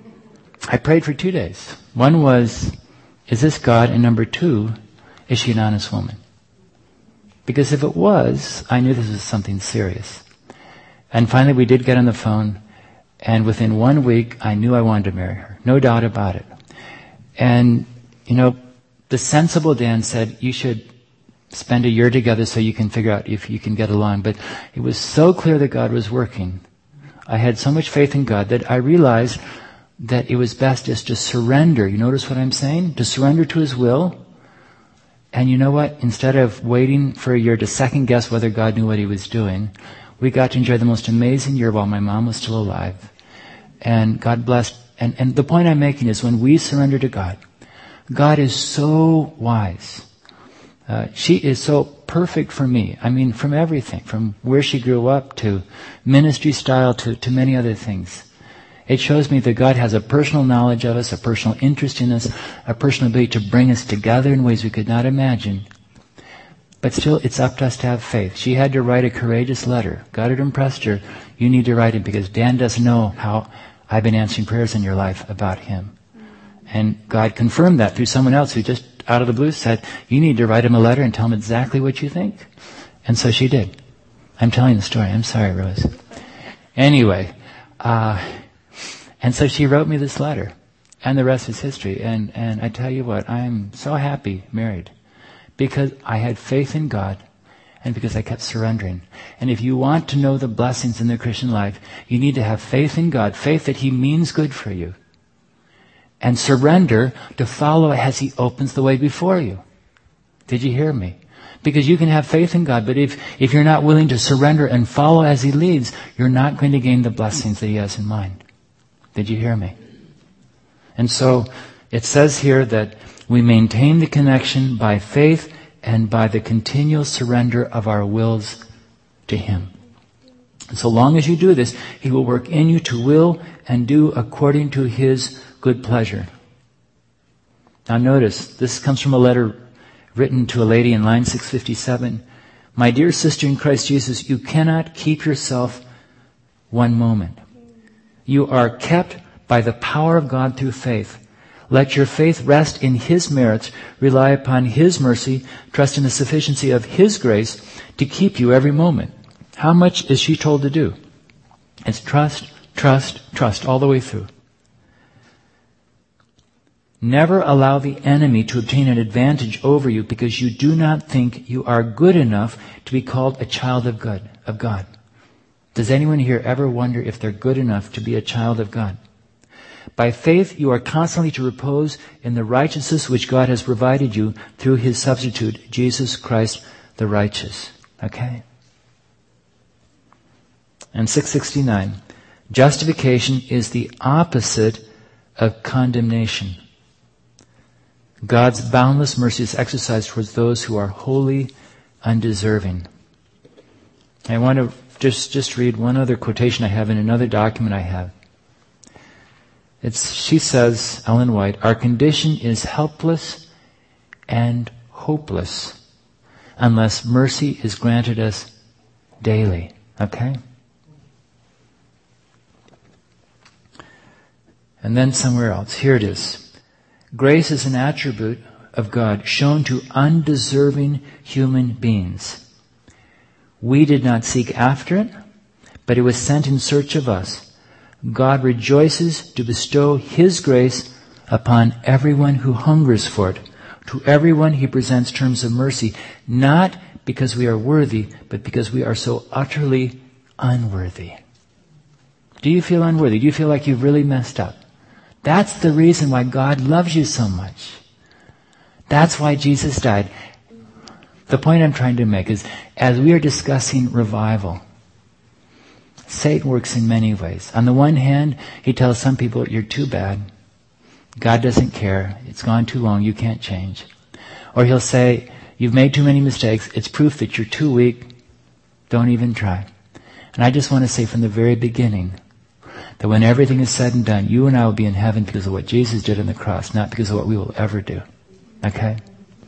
Speaker 1: I prayed for two days. One was, is this God? And number two, is she an honest woman? Because if it was, I knew this was something serious. And finally we did get on the phone, and within one week I knew I wanted to marry her. No doubt about it. And, you know, the sensible Dan said, you should spend a year together so you can figure out if you can get along. But it was so clear that God was working. I had so much faith in God that I realized that it was best just to surrender. You notice what I'm saying? To surrender to His will. And you know what? Instead of waiting for a year to second guess whether God knew what He was doing, we got to enjoy the most amazing year while my mom was still alive. And God blessed. And, and the point I'm making is when we surrender to God, God is so wise. Uh, she is so perfect for me. I mean, from everything, from where she grew up to ministry style to, to many other things. It shows me that God has a personal knowledge of us, a personal interest in us, a personal ability to bring us together in ways we could not imagine. But still, it's up to us to have faith. She had to write a courageous letter. God had impressed her. You need to write it because Dan doesn't know how I've been answering prayers in your life about him. And God confirmed that through someone else who just out of the blue said, you need to write him a letter and tell him exactly what you think. And so she did. I'm telling the story. I'm sorry, Rose. Anyway, uh, and so she wrote me this letter. And the rest is history. And, and I tell you what, I'm so happy married. Because I had faith in God. And because I kept surrendering. And if you want to know the blessings in the Christian life, you need to have faith in God. Faith that He means good for you. And surrender to follow as He opens the way before you. Did you hear me? Because you can have faith in God, but if, if you're not willing to surrender and follow as He leads, you're not going to gain the blessings that He has in mind. Did you hear me? And so, it says here that we maintain the connection by faith and by the continual surrender of our wills to Him. And so long as you do this, He will work in you to will and do according to His good pleasure. Now notice, this comes from a letter written to a lady in line six fifty-seven. My dear sister in Christ Jesus, you cannot keep yourself one moment. You are kept by the power of God through faith. Let your faith rest in His merits, rely upon His mercy, trust in the sufficiency of His grace to keep you every moment. How much is she told to do? It's trust, trust, trust all the way through. Never allow the enemy to obtain an advantage over you because you do not think you are good enough to be called a child of God. Of God. Does anyone here ever wonder if they're good enough to be a child of God? By faith, you are constantly to repose in the righteousness which God has provided you through His substitute, Jesus Christ the righteous. Okay? And six sixty-nine. Justification is the opposite of condemnation. God's boundless mercy is exercised towards those who are wholly undeserving. I want to just, just read one other quotation I have in another document I have. It's, she says, Ellen White, our condition is helpless and hopeless unless mercy is granted us daily. Okay? And then somewhere else. Here it is. Grace is an attribute of God shown to undeserving human beings. We did not seek after it, but it was sent in search of us. God rejoices to bestow His grace upon everyone who hungers for it. To everyone He presents terms of mercy, not because we are worthy, but because we are so utterly unworthy. Do you feel unworthy? Do you feel like you've really messed up? That's the reason why God loves you so much. That's why Jesus died. The point I'm trying to make is, as we are discussing revival, Satan works in many ways. On the one hand, he tells some people, you're too bad. God doesn't care. It's gone too long. You can't change. Or he'll say, you've made too many mistakes. It's proof that you're too weak. Don't even try. And I just want to say from the very beginning that when everything is said and done, you and I will be in heaven because of what Jesus did on the cross, not because of what we will ever do. Okay?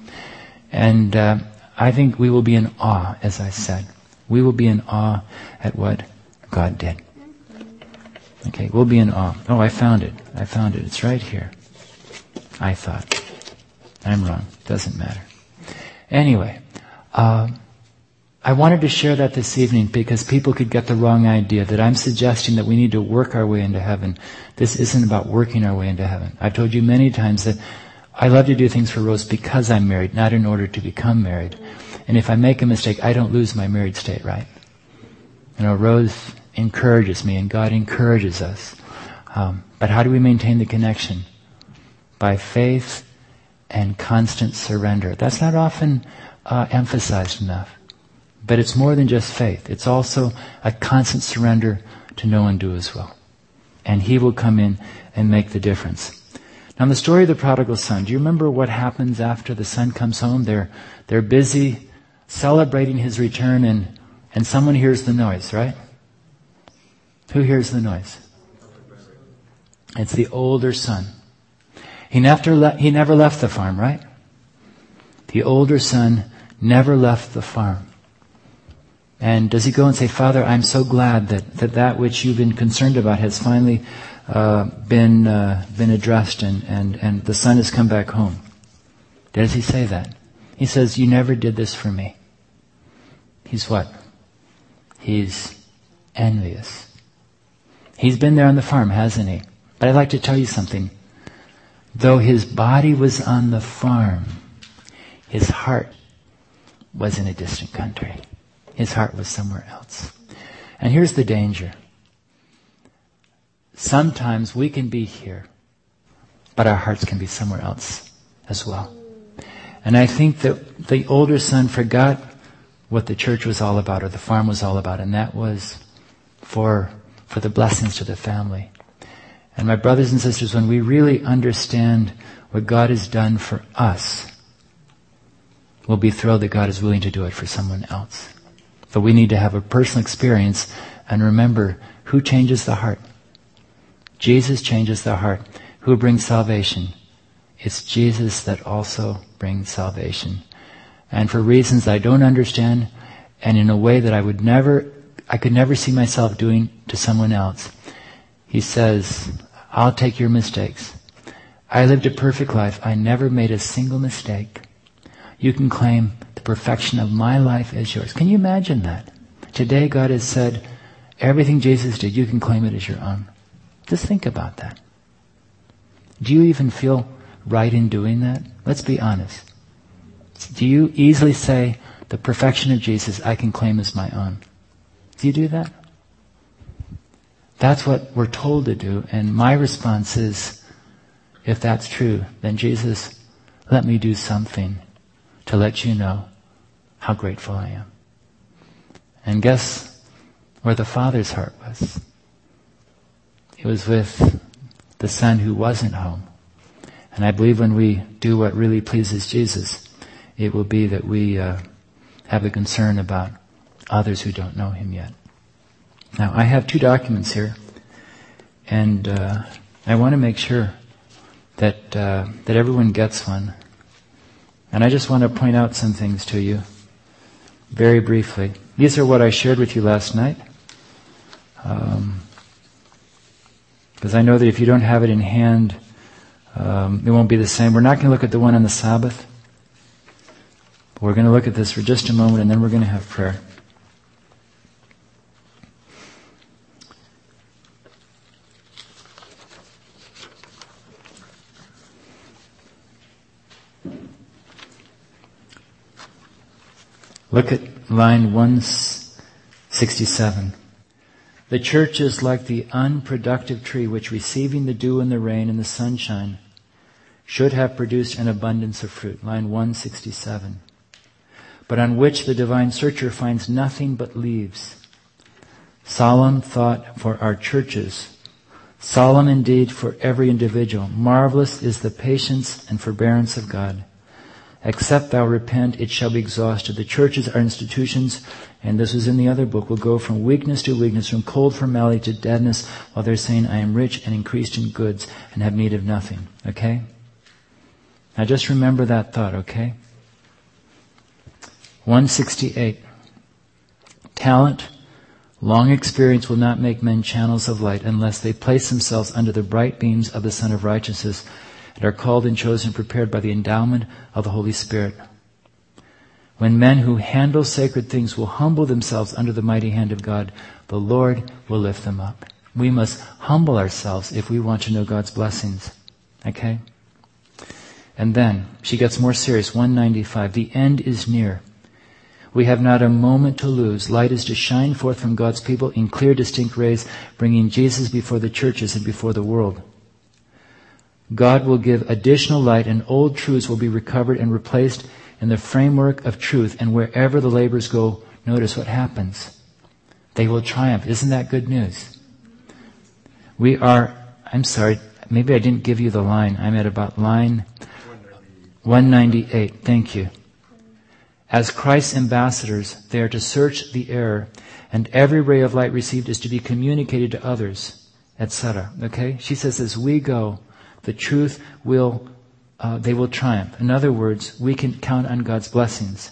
Speaker 1: And uh, I think we will be in awe, as I said. We will be in awe at what God did. Okay, we'll be in awe. Oh, I found it. I found it. It's right here. I thought. I'm wrong. Doesn't matter. Anyway, uh, I wanted to share that this evening because people could get the wrong idea that I'm suggesting that we need to work our way into heaven. This isn't about working our way into heaven. I've told you many times that I love to do things for Rose because I'm married, not in order to become married. And if I make a mistake, I don't lose my married state, right? You know, Rose encourages me and God encourages us. Um, but how do we maintain the connection? By faith and constant surrender. That's not often uh, emphasized enough. But it's more than just faith. It's also a constant surrender to know and do as well. And He will come in and make the difference. Now, in the story of the prodigal son, do you remember what happens after the son comes home? They're they're busy celebrating his return, and and someone hears the noise, right? Who hears the noise? It's the older son. He never le- he never left the farm, right? The older son never left the farm. And does he go and say, Father, I'm so glad that that, that which you've been concerned about has finally uh, been uh, been addressed and, and, and the son has come back home? Does he say that? He says, you never did this for me. He's what? He's envious. He's been there on the farm, hasn't he? But I'd like to tell you something. Though his body was on the farm, his heart was in a distant country. His heart was somewhere else. And here's the danger. Sometimes we can be here, but our hearts can be somewhere else as well. And I think that the older son forgot what the church was all about or the farm was all about, and that was for, for the blessings to the family. And my brothers and sisters, when we really understand what God has done for us, we'll be thrilled that God is willing to do it for someone else. But we need to have a personal experience and remember who changes the heart. Jesus changes the heart. Who brings salvation? It's Jesus that also brings salvation. And for reasons I don't understand, and in a way that I would never, I could never see myself doing to someone else, He says, I'll take your mistakes. I lived a perfect life. I never made a single mistake. You can claim the perfection of my life as yours. Can you imagine that? Today God has said, everything Jesus did, you can claim it as your own. Just think about that. Do you even feel right in doing that? Let's be honest. Do you easily say, the perfection of Jesus I can claim as my own? Do you do that? That's what we're told to do. And my response is, if that's true, then Jesus, let me do something to let you know how grateful I am. And guess where the Father's heart was? It was with the Son who wasn't home. And I believe when we do what really pleases Jesus, it will be that we uh, have a concern about others who don't know Him yet. Now, I have two documents here, and uh, I want to make sure that uh, that everyone gets one. And I just want to point out some things to you very briefly. These are what I shared with you last night. Um, because I know that if you don't have it in hand, um, it won't be the same. We're not going to look at the one on the Sabbath. But we're going to look at this for just a moment, and then we're going to have prayer. Look at line one sixty-seven. The church is like the unproductive tree which, receiving the dew and the rain and the sunshine, should have produced an abundance of fruit. Line one sixty-seven. But on which the divine searcher finds nothing but leaves. Solemn thought for our churches. Solemn indeed for every individual. Marvelous is the patience and forbearance of God. Except thou repent, it shall be exhausted. The churches are institutions, and this was in the other book, will go from weakness to weakness, from cold formality to deadness, while they're saying, I am rich and increased in goods and have need of nothing. Okay? Now just remember that thought, okay? one sixty-eight. Talent, long experience will not make men channels of light unless they place themselves under the bright beams of the Sun of Righteousness and are called and chosen, prepared by the endowment of the Holy Spirit. When men who handle sacred things will humble themselves under the mighty hand of God, the Lord will lift them up. We must humble ourselves if we want to know God's blessings. Okay? And then, she gets more serious, one ninety-five. The end is near. We have not a moment to lose. Light is to shine forth from God's people in clear, distinct rays, bringing Jesus before the churches and before the world. God will give additional light, and old truths will be recovered and replaced in the framework of truth. And wherever the laborers go, notice what happens. They will triumph. Isn't that good news? We are, I'm sorry, maybe I didn't give you the line. I'm at about line one ninety-eight. Thank you. As Christ's ambassadors, they are to search the error, and every ray of light received is to be communicated to others, et cetera. Okay? She says, as we go, the truth will, uh, they will triumph. In other words, we can count on God's blessings.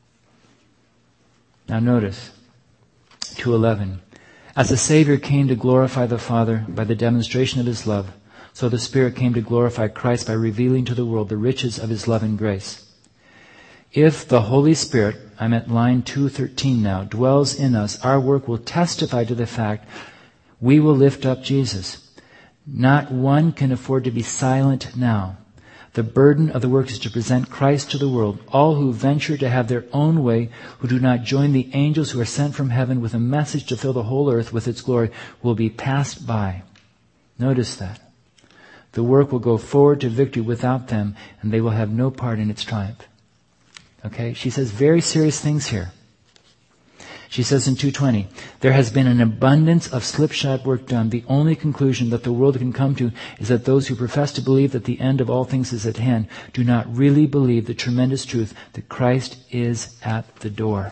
Speaker 1: Now notice, two eleven. As the Savior came to glorify the Father by the demonstration of His love, so the Spirit came to glorify Christ by revealing to the world the riches of His love and grace. If the Holy Spirit, I'm at line two thirteen now, dwells in us, our work will testify to the fact we will lift up Jesus. Not one can afford to be silent now. The burden of the work is to present Christ to the world. All who venture to have their own way, who do not join the angels who are sent from heaven with a message to fill the whole earth with its glory, will be passed by. Notice that. The work will go forward to victory without them, and they will have no part in its triumph. Okay? She says very serious things here. She says in two twenty, there has been an abundance of slipshod work done. The only conclusion that the world can come to is that those who profess to believe that the end of all things is at hand do not really believe the tremendous truth that Christ is at the door.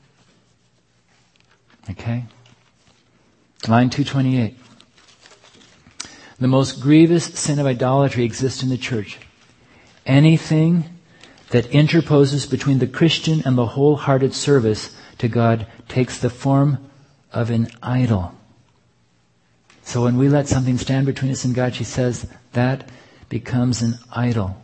Speaker 1: Okay? Line two twenty-eight. The most grievous sin of idolatry exists in the church. Anything that interposes between the Christian and the wholehearted service to God takes the form of an idol. So when we let something stand between us and God, she says, that becomes an idol.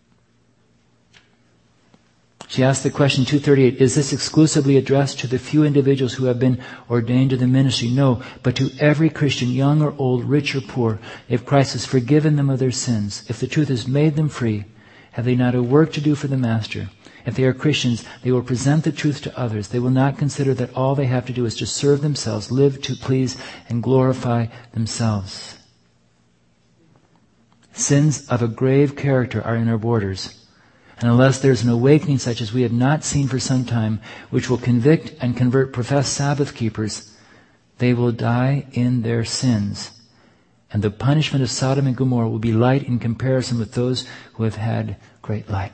Speaker 1: She asked the question two thirty-eight, is this exclusively addressed to the few individuals who have been ordained to the ministry? No, but to every Christian, young or old, rich or poor, if Christ has forgiven them of their sins, if the truth has made them free, have they not a work to do for the Master? If they are Christians, they will present the truth to others. They will not consider that all they have to do is to serve themselves, live to please and glorify themselves. Sins of a grave character are in our borders. And unless there's an awakening such as we have not seen for some time, which will convict and convert professed Sabbath keepers, they will die in their sins. And the punishment of Sodom and Gomorrah will be light in comparison with those who have had great light.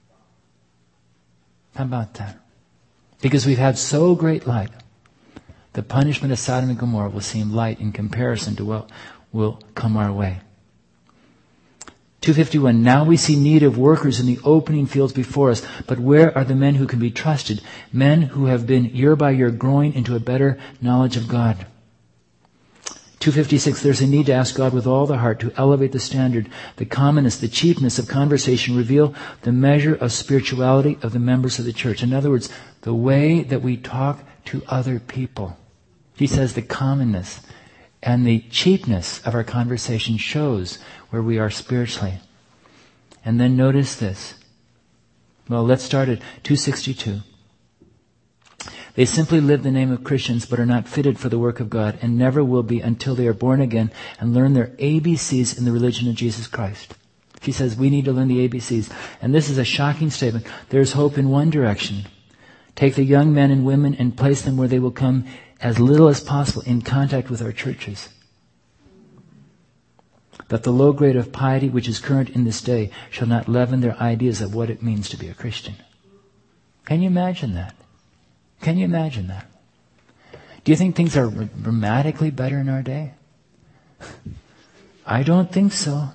Speaker 1: How about that? Because we've had so great light, the punishment of Sodom and Gomorrah will seem light in comparison to what will come our way. two fifty-one, now we see need of workers in the opening fields before us, but where are the men who can be trusted? Men who have been year by year growing into a better knowledge of God. two fifty-six, there's a need to ask God with all the heart to elevate the standard. The commonness, the cheapness of conversation reveal the measure of spirituality of the members of the church. In other words, the way that we talk to other people. He says the commonness and the cheapness of our conversation shows where we are spiritually. And then notice this. Well, let's start at two sixty-two. They simply live the name of Christians but are not fitted for the work of God and never will be until they are born again and learn their A B Cs in the religion of Jesus Christ. She says we need to learn the A B Cs. And this is a shocking statement. There's hope in one direction. Take the young men and women and place them where they will come as little as possible in contact with our churches. That the low grade of piety which is current in this day shall not leaven their ideas of what it means to be a Christian. Can you imagine that? Can you imagine that? Do you think things are dramatically better in our day? I don't think so.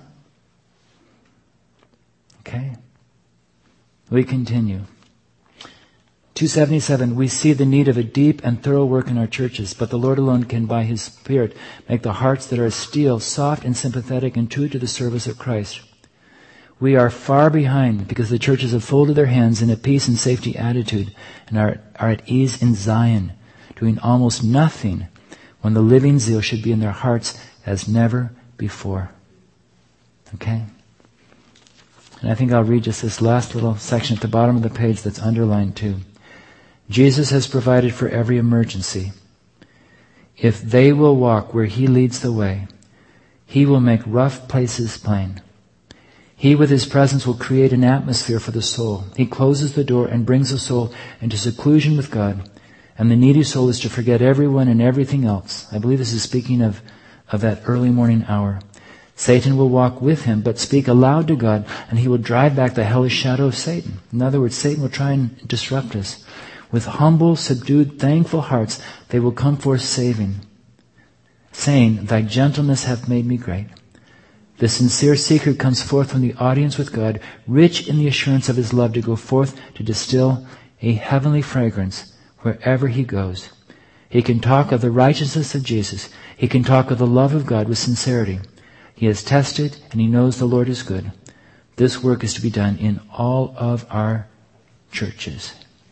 Speaker 1: Okay. We continue. two seventy-seven, we see the need of a deep and thorough work in our churches, but the Lord alone can, by His Spirit, make the hearts that are steel soft and sympathetic and true to the service of Christ. We are far behind because the churches have folded their hands in a peace and safety attitude and are, are at ease in Zion, doing almost nothing when the living zeal should be in their hearts as never before. Okay? And I think I'll read just this last little section at the bottom of the page that's underlined too. Jesus has provided for every emergency. If they will walk where He leads the way, He will make rough places plain. He with His presence will create an atmosphere for the soul. He closes the door and brings the soul into seclusion with God. And the needy soul is to forget everyone and everything else. I believe this is speaking of, of that early morning hour. Satan will walk with him, but speak aloud to God, and he will drive back the hellish shadow of Satan. In other words, Satan will try and disrupt us. With humble, subdued, thankful hearts, they will come forth saving, saying, Thy gentleness hath made me great. The sincere seeker comes forth from the audience with God, rich in the assurance of His love to go forth to distill a heavenly fragrance wherever he goes. He can talk of the righteousness of Jesus. He can talk of the love of God with sincerity. He has tested and he knows the Lord is good. This work is to be done in all of our churches.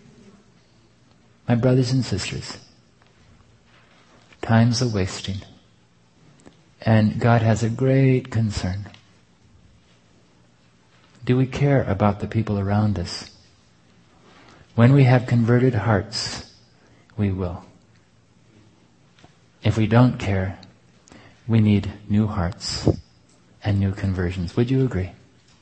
Speaker 1: My brothers and sisters, time's a wasting. And God has a great concern. Do we care about the people around us? When we have converted hearts, we will. If we don't care, we need new hearts and new conversions. Would you agree?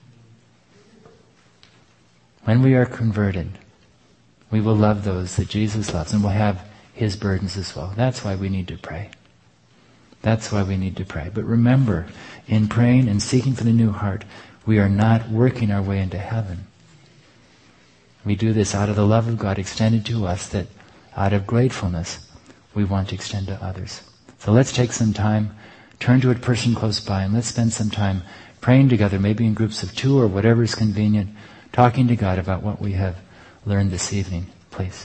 Speaker 1: When we are converted, we will love those that Jesus loves and will have His burdens as well. That's why we need to pray. That's why we need to pray. But remember, in praying and seeking for the new heart, we are not working our way into heaven. We do this out of the love of God extended to us that out of gratefulness we want to extend to others. So let's take some time, turn to a person close by, and let's spend some time praying together, maybe in groups of two or whatever is convenient, talking to God about what we have learned this evening. Please.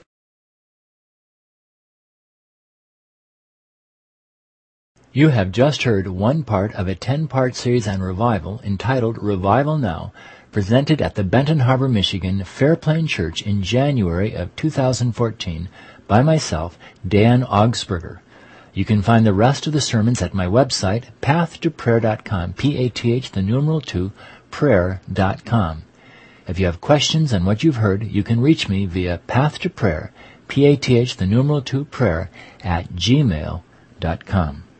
Speaker 1: You have just heard one part of a ten-part series on revival entitled Revival Now, presented at the Benton Harbor, Michigan Fairplain Church in January of two thousand fourteen by myself, Dan Augsburger. You can find the rest of the sermons at my website, path to prayer dot com, P A T H, the numeral two, prayer dot com. If you have questions on what you've heard, you can reach me via path to prayer, P A T H, the numeral two, prayer, at gmail dot com.